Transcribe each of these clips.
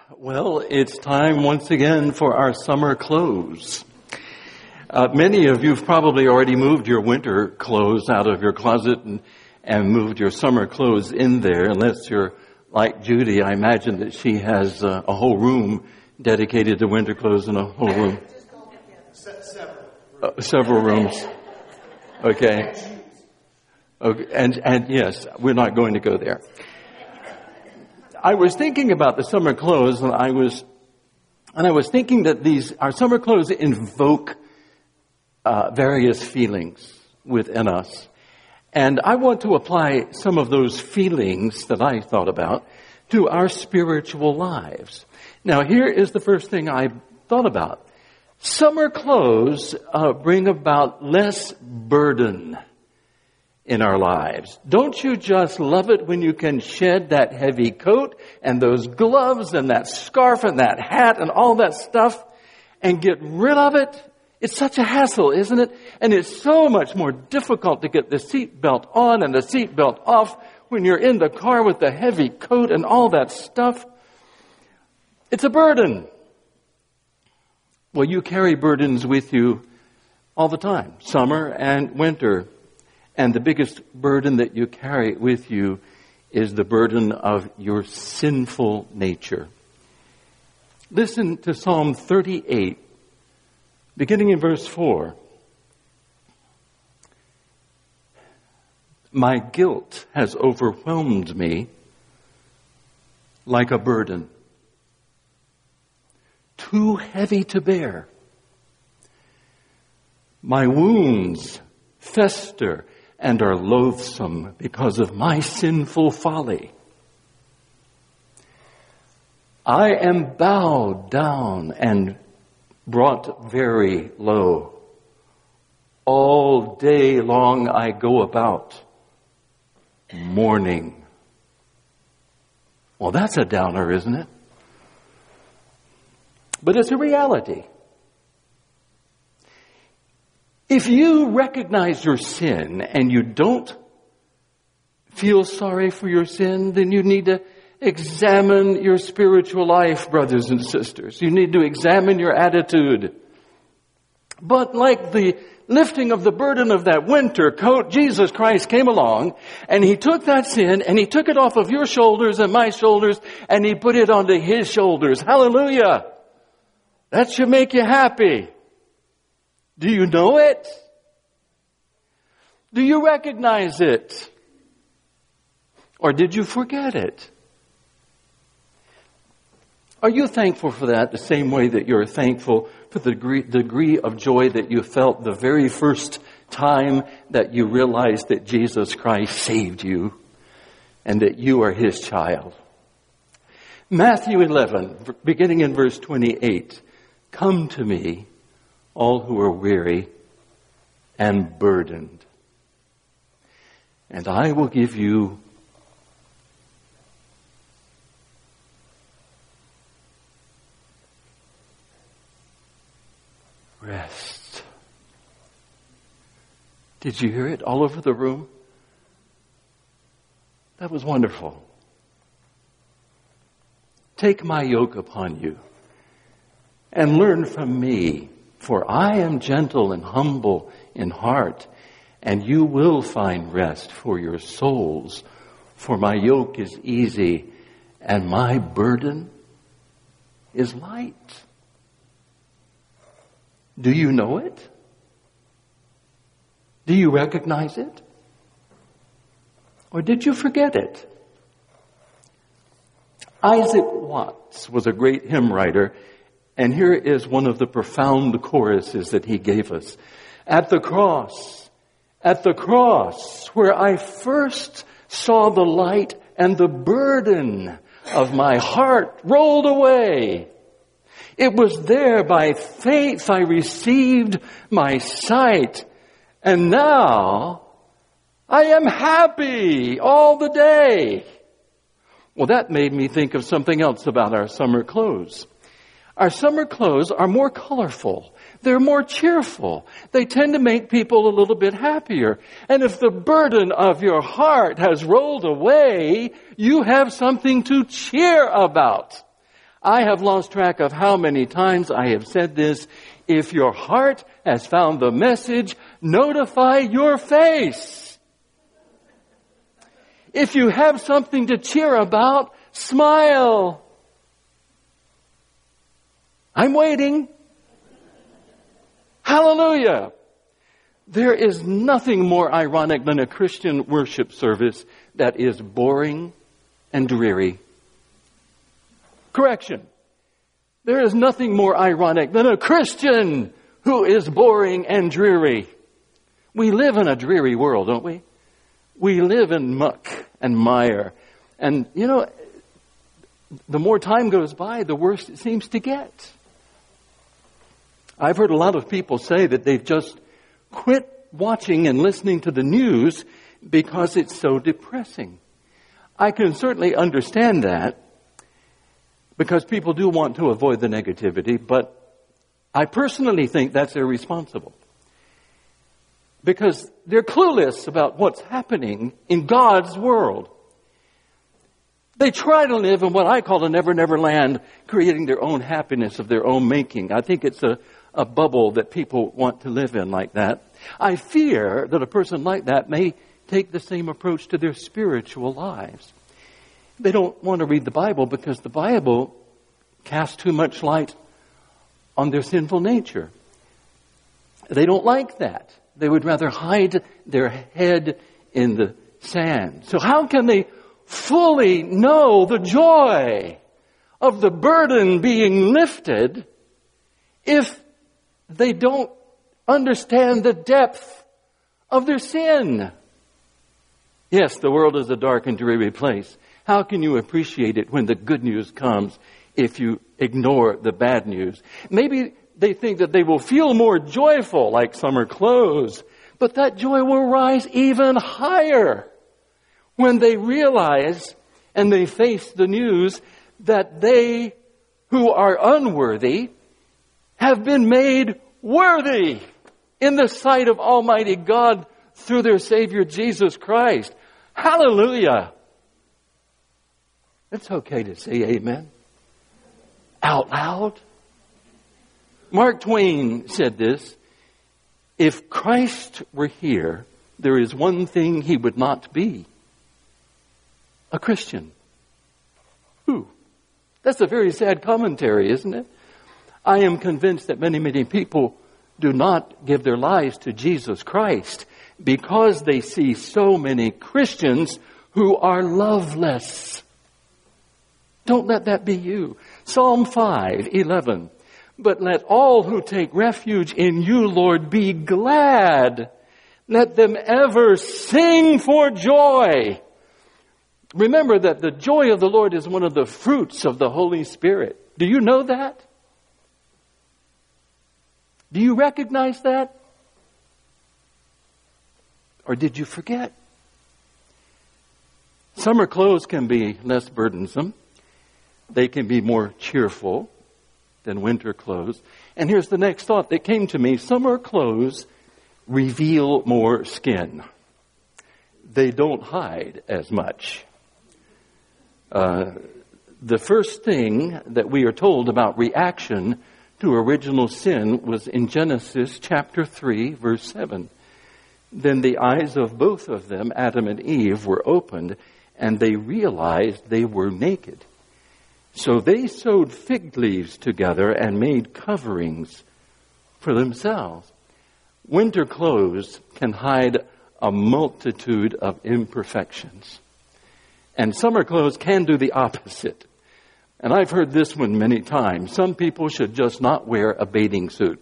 Well, it's time once again for our summer clothes. Many of you have probably already moved your winter clothes out of your closet and moved your summer clothes in there. Unless you're like Judy, I imagine that she has a whole room dedicated to winter clothes and a whole room. Several rooms. Okay. Okay. And yes, we're not going to go there. I was thinking about the summer clothes, and I was thinking that our summer clothes invoke various feelings within us. And I want to apply some of those feelings that I thought about to our spiritual lives. Now, here is the first thing I thought about. Summer clothes bring about less burden in our lives. Don't you just love it when you can shed that heavy coat and those gloves and that scarf and that hat and all that stuff and get rid of it? It's such a hassle, isn't it? And it's so much more difficult to get the seatbelt on and the seatbelt off when you're in the car with the heavy coat and all that stuff. It's a burden. Well, you carry burdens with you all the time, summer and winter. And the biggest burden that you carry with you is the burden of your sinful nature. Listen to Psalm 38, beginning in verse 4. My guilt has overwhelmed me like a burden, too heavy to bear. My wounds fester and are loathsome because of my sinful folly. I am bowed down and brought very low. All day long I go about mourning. Well, that's a downer, isn't it? But it's a reality. If you recognize your sin and you don't feel sorry for your sin, then you need to examine your spiritual life, brothers and sisters. You need to examine your attitude. But like the lifting of the burden of that winter coat, Jesus Christ came along and He took that sin and He took it off of your shoulders and my shoulders and He put it onto His shoulders. Hallelujah! That should make you happy. Do you know it? Do you recognize it? Or did you forget it? Are you thankful for that the same way that you're thankful for the degree of joy that you felt the very first time that you realized that Jesus Christ saved you and that you are His child? Matthew 11, beginning in verse 28. Come to me, all who are weary and burdened, and I will give you rest. Did you hear it all over the room? That was wonderful. Take my yoke upon you and learn from me. For I am gentle and humble in heart, and you will find rest for your souls. For my yoke is easy, and my burden is light. Do you know it? Do you recognize it? Or did you forget it? Isaac Watts was a great hymn writer. And here is one of the profound choruses that he gave us. At the cross, where I first saw the light and the burden of my heart rolled away. It was there by faith I received my sight. And now I am happy all the day. Well, that made me think of something else about our summer clothes. Our summer clothes are more colorful. They're more cheerful. They tend to make people a little bit happier. And if the burden of your heart has rolled away, you have something to cheer about. I have lost track of how many times I have said this. If your heart has found the message, notify your face. If you have something to cheer about, smile. I'm waiting. Hallelujah. There is nothing more ironic than a Christian worship service that is boring and dreary. Correction. There is nothing more ironic than a Christian who is boring and dreary. We live in a dreary world, don't we? We live in muck and mire. And, you know, the more time goes by, the worse it seems to get. I've heard a lot of people say that they've just quit watching and listening to the news because it's so depressing. I can certainly understand that because people do want to avoid the negativity, but I personally think that's irresponsible. Because they're clueless about what's happening in God's world. They try to live in what I call a never land, creating their own happiness of their own making. I think it's a bubble that people want to live in like that. I fear that a person like that may take the same approach to their spiritual lives. They don't want to read the Bible because the Bible casts too much light on their sinful nature. They don't like that. They would rather hide their head in the sand. So how can they fully know the joy of the burden being lifted if they don't understand the depth of their sin? Yes, the world is a dark and dreary place. How can you appreciate it when the good news comes if you ignore the bad news? Maybe they think that they will feel more joyful like summer clothes, but that joy will rise even higher when they realize and they face the news that they who are unworthy have been made worthy in the sight of Almighty God through their Savior Jesus Christ. Hallelujah. It's okay to say amen out loud. Mark Twain said this: if Christ were here, there is one thing he would not be: a Christian. Who? That's a very sad commentary, isn't it? I am convinced that many people do not give their lives to Jesus Christ because they see so many Christians who are loveless. Don't let that be you. Psalm 5:11. But let all who take refuge in you, Lord, be glad. Let them ever sing for joy. Remember that the joy of the Lord is one of the fruits of the Holy Spirit. Do you know that? Do you recognize that? Or did you forget? Summer clothes can be less burdensome. They can be more cheerful than winter clothes. And here's the next thought that came to me. Summer clothes reveal more skin. They don't hide as much. The first thing that we are told about reaction to original sin was in Genesis chapter 3, verse 7. Then the eyes of both of them, Adam and Eve, were opened, and they realized they were naked. So they sewed fig leaves together and made coverings for themselves. Winter clothes can hide a multitude of imperfections. And summer clothes can do the opposite. And I've heard this one many times. Some people should just not wear a bathing suit.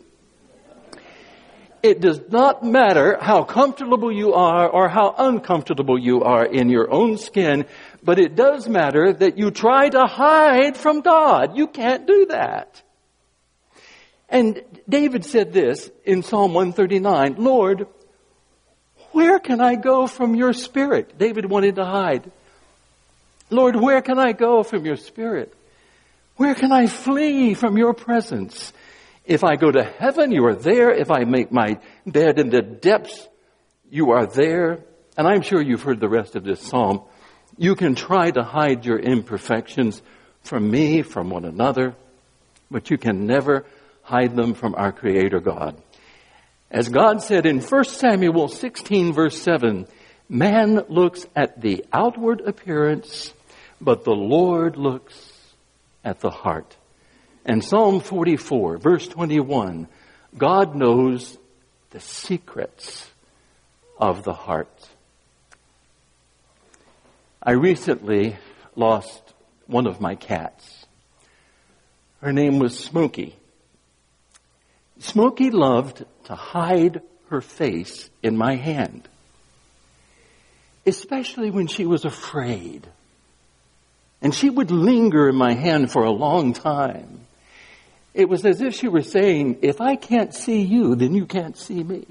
It does not matter how comfortable you are or how uncomfortable you are in your own skin, but it does matter that you try to hide from God. You can't do that. And David said this in Psalm 139, Lord, where can I go from your spirit? David wanted to hide. Lord, where can I go from your spirit? Where can I flee from your presence? If I go to heaven, you are there. If I make my bed in the depths, you are there. And I'm sure you've heard the rest of this psalm. You can try to hide your imperfections from me, from one another, but you can never hide them from our Creator God. As God said in 1 Samuel 16, verse 7, man looks at the outward appearance, but the Lord looks at the heart. And Psalm 44, verse 21, God knows the secrets of the heart. I recently lost one of my cats. Her name was Smokey. Smokey loved to hide her face in my hand, especially when she was afraid. And she would linger in my hand for a long time. It was as if she were saying, if I can't see you, then you can't see me.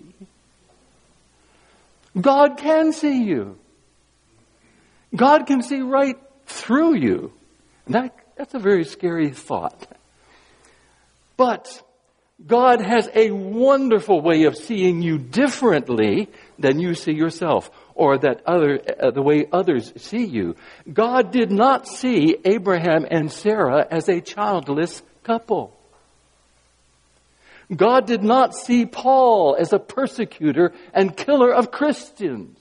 God can see you. God can see right through you. And that's a very scary thought. But God has a wonderful way of seeing you differently than you see yourself, or that the way others see you. God did not see Abraham and Sarah as a childless couple. God did not see Paul as a persecutor and killer of Christians.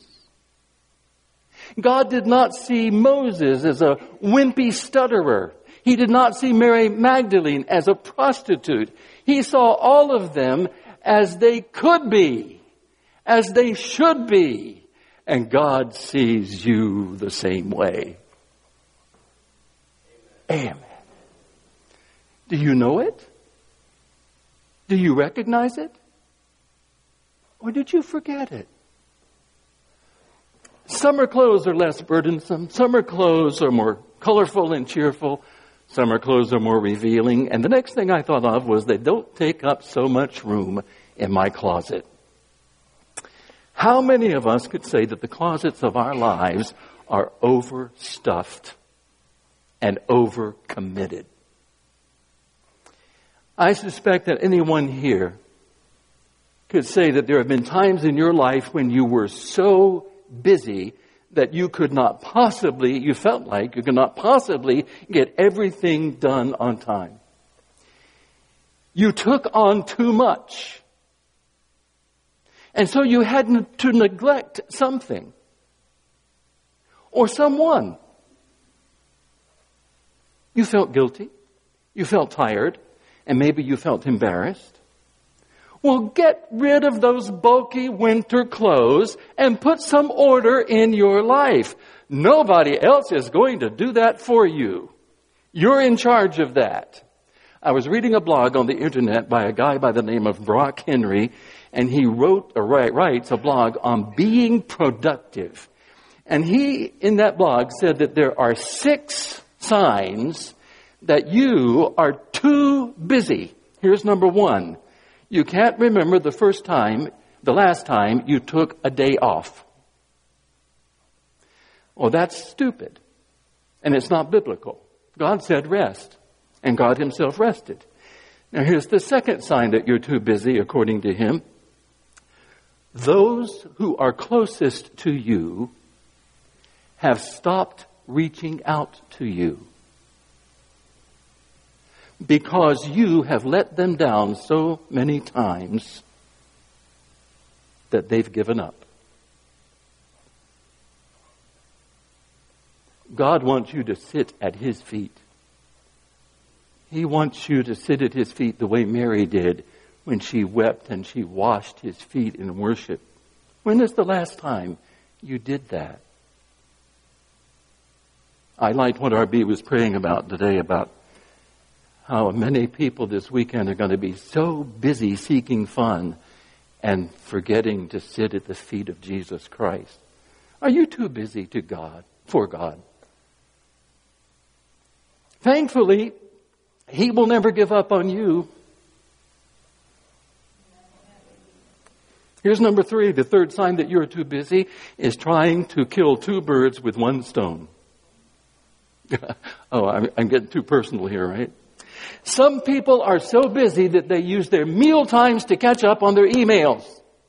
God did not see Moses as a wimpy stutterer. He did not see Mary Magdalene as a prostitute. He saw all of them as they could be, as they should be. And God sees you the same way. Amen. Do you know it? Do you recognize it? Or did you forget it? Summer clothes are less burdensome. Summer clothes are more colorful and cheerful. Summer clothes are more revealing. And the next thing I thought of was they don't take up so much room in my closet. How many of us could say that the closets of our lives are overstuffed and overcommitted? I suspect that anyone here could say that there have been times in your life when you were so busy that you felt like you could not possibly get everything done on time. You took on too much. And so you had to neglect something or someone. You felt guilty. You felt tired. And maybe you felt embarrassed. Well, get rid of those bulky winter clothes and put some order in your life. Nobody else is going to do that for you. You're in charge of that. I was reading a blog on the internet by a guy by the name of Brock Henry, and he writes a blog on being productive. And he, in that blog, said that there are 6 signs that you are too busy. Here's number 1. You can't remember the last time you took a day off. Well, that's stupid. And it's not biblical. God said rest. And God himself rested. Now here's the second sign that you're too busy, according to him. Those who are closest to you have stopped reaching out to you, because you have let them down so many times that they've given up. God wants you to sit at his feet. He wants you to sit at his feet the way Mary did when she wept and she washed his feet in worship. When is the last time you did that? I liked what R.B. was praying about today, about how many people this weekend are going to be so busy seeking fun and forgetting to sit at the feet of Jesus Christ. Are you too busy for God? Thankfully, he will never give up on you. Here's number 3. The third sign that you're too busy is trying to kill 2 birds with 1 stone. Oh, I'm getting too personal here, right? Some people are so busy that they use their meal times to catch up on their emails.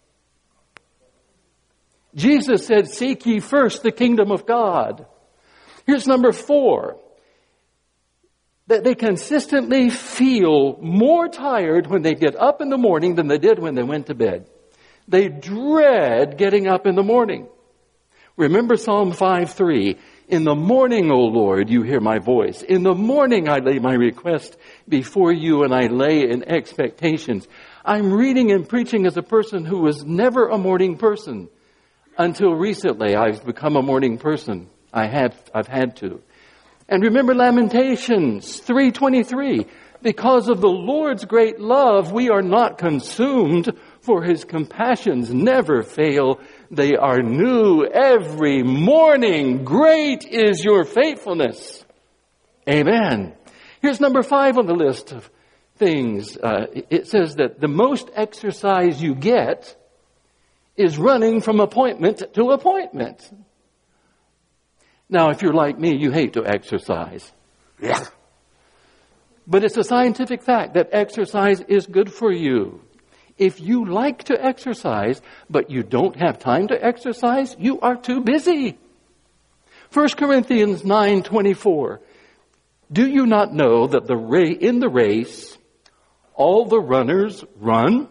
Jesus said, seek ye first the kingdom of God. Here's number 4. that they consistently feel more tired when they get up in the morning than they did when they went to bed. They dread getting up in the morning. Remember Psalm 5:3. In the morning, O Lord, you hear my voice. In the morning I lay my request before you and I lay in expectations. I'm reading and preaching as a person who was never a morning person. Until recently, I've become a morning person. I've had to. And remember Lamentations 3:23. Because of the Lord's great love, we are not consumed, for his compassions never fail. They are new every morning. Great is your faithfulness. Amen. Here's number 5 on the list of things. It says that the most exercise you get is running from appointment to appointment. Now, if you're like me, you hate to exercise. Yeah. But it's a scientific fact that exercise is good for you. If you like to exercise, but you don't have time to exercise, you are too busy. 1 Corinthians 9:24. Do you not know that in the race, all the runners run,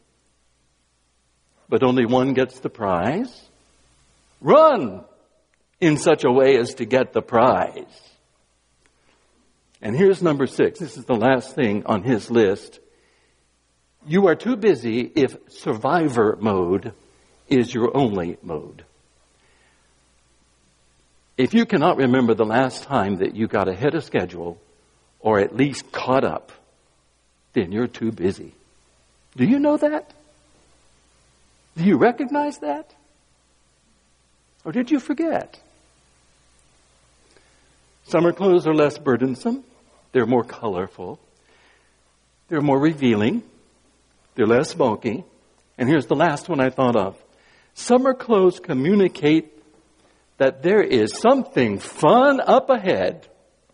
but only one gets the prize? Run in such a way as to get the prize. And here's number 6. This is the last thing on his list. You are too busy if survivor mode is your only mode. If you cannot remember the last time that you got ahead of schedule or at least caught up, then you're too busy. Do you know that? Do you recognize that? Or did you forget? Summer clothes are less burdensome. They're more colorful. They're more revealing. They're less bulky. And here's the last one I thought of. Summer clothes communicate that there is something fun up ahead.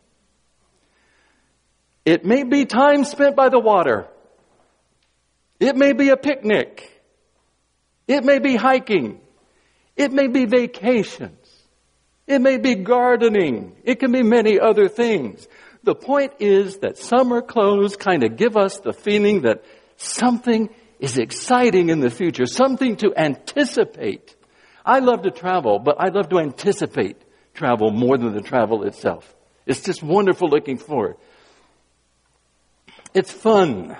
It may be time spent by the water. It may be a picnic. It may be hiking. It may be vacations. It may be gardening. It can be many other things. The point is that summer clothes kind of give us the feeling that something is exciting in the future, something to anticipate. I love to travel, but I love to anticipate travel more than the travel itself. It's just wonderful looking forward. It's fun.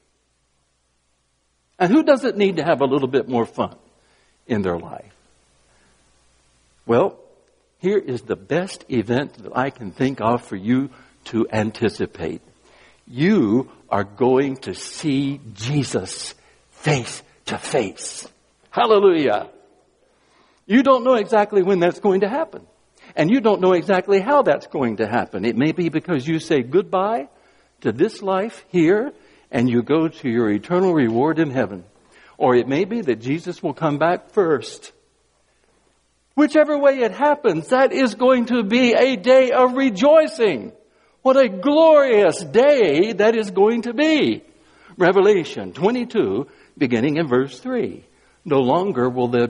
And who doesn't need to have a little bit more fun in their life? Well, here is the best event that I can think of for you to anticipate. You are going to see Jesus face to face. Hallelujah. You don't know exactly when that's going to happen. And you don't know exactly how that's going to happen. It may be because you say goodbye to this life here and you go to your eternal reward in heaven. Or it may be that Jesus will come back first. Whichever way it happens, that is going to be a day of rejoicing. What a glorious day that is going to be. Revelation 22, beginning in verse 3. No longer will there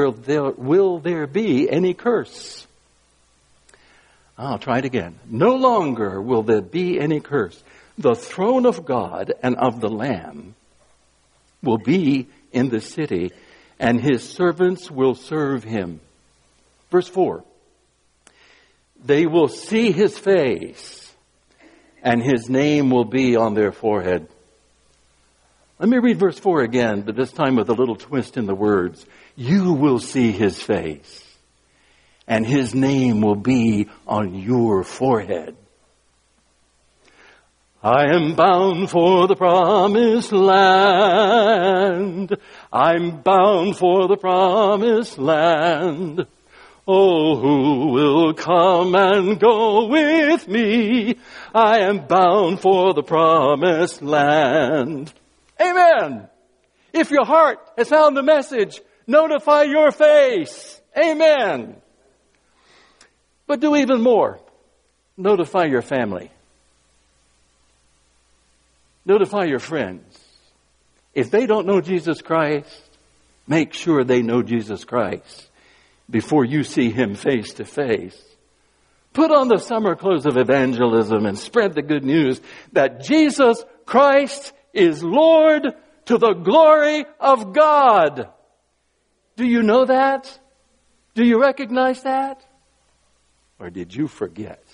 be any curse. I'll try it again. No longer will there be any curse. The throne of God and of the Lamb will be in the city, and his servants will serve him. Verse 4. They will see his face, and his name will be on their forehead. Let me read verse 4 again, but this time with a little twist in the words. You will see his face, and his name will be on your forehead. I am bound for the promised land. I'm bound for the promised land. Oh, who will come and go with me? I am bound for the promised land. Amen. If your heart has found the message, notify your face. Amen. But do even more. Notify your family. Notify your friends. If they don't know Jesus Christ, make sure they know Jesus Christ before you see him face to face. Put on the summer clothes of evangelism and spread the good news that Jesus Christ is Lord to the glory of God. Do you know that? Do you recognize that? Or did you forget?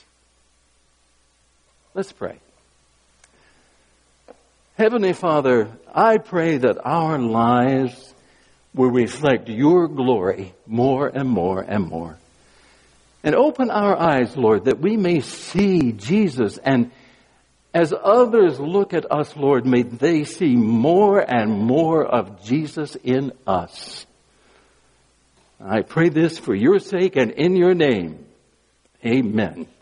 Let's pray. Heavenly Father, I pray that our lives will reflect your glory more and more and more. And open our eyes, Lord, that we may see Jesus. And as others look at us, Lord, may they see more and more of Jesus in us. I pray this for your sake and in your name. Amen.